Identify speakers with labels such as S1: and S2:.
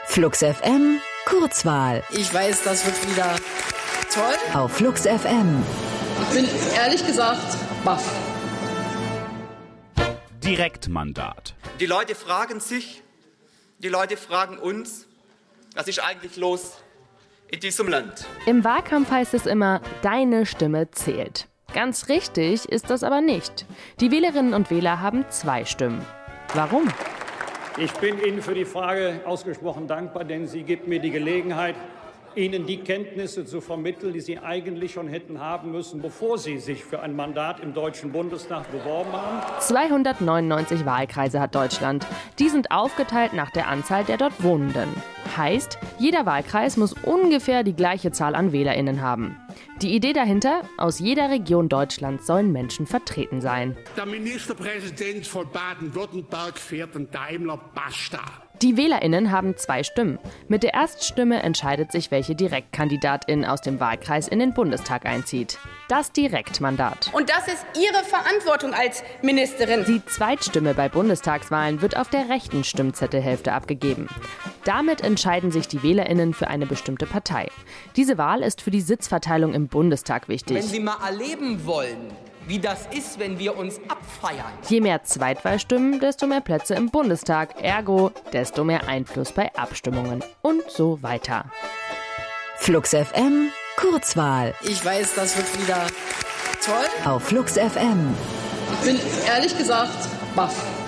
S1: Flux FM Kurzwahl.
S2: Ich weiß, das wird wieder toll.
S1: Auf Flux FM.
S2: Ich bin ehrlich gesagt baff.
S3: Direktmandat.
S4: Die Leute fragen sich, die Leute fragen uns, was ist eigentlich los in diesem Land?
S5: Im Wahlkampf heißt es immer, deine Stimme zählt. Ganz richtig ist das aber nicht. Die Wählerinnen und Wähler haben 2 Stimmen. Warum?
S6: Ich bin Ihnen für die Frage ausgesprochen dankbar, denn sie gibt mir die Gelegenheit, Ihnen die Kenntnisse zu vermitteln, die Sie eigentlich schon hätten haben müssen, bevor Sie sich für ein Mandat im Deutschen Bundestag beworben haben.
S5: 299 Wahlkreise hat Deutschland. Die sind aufgeteilt nach der Anzahl der dort Wohnenden. Heißt, jeder Wahlkreis muss ungefähr die gleiche Zahl an WählerInnen haben. Die Idee dahinter? Aus jeder Region Deutschlands sollen Menschen vertreten sein.
S7: Der Ministerpräsident von Baden-Württemberg fährt einen Daimler, basta.
S5: Die WählerInnen haben 2 Stimmen. Mit der Erststimme entscheidet sich, welche Direktkandidatin aus dem Wahlkreis in den Bundestag einzieht. Das Direktmandat.
S8: Und das ist Ihre Verantwortung als Ministerin.
S5: Die Zweitstimme bei Bundestagswahlen wird auf der rechten Stimmzettelhälfte abgegeben. Damit entscheiden sich die WählerInnen für eine bestimmte Partei. Diese Wahl ist für die Sitzverteilung im Bundestag wichtig.
S9: Wenn Sie mal erleben wollen, wie das ist, wenn wir uns abfeiern.
S5: Je mehr Zweitwahlstimmen, desto mehr Plätze im Bundestag. Ergo, desto mehr Einfluss bei Abstimmungen. Und so weiter.
S1: Flux FM Kurzwahl.
S2: Ich weiß, das wird wieder toll.
S1: Auf Flux FM.
S2: Ich bin ehrlich gesagt baff.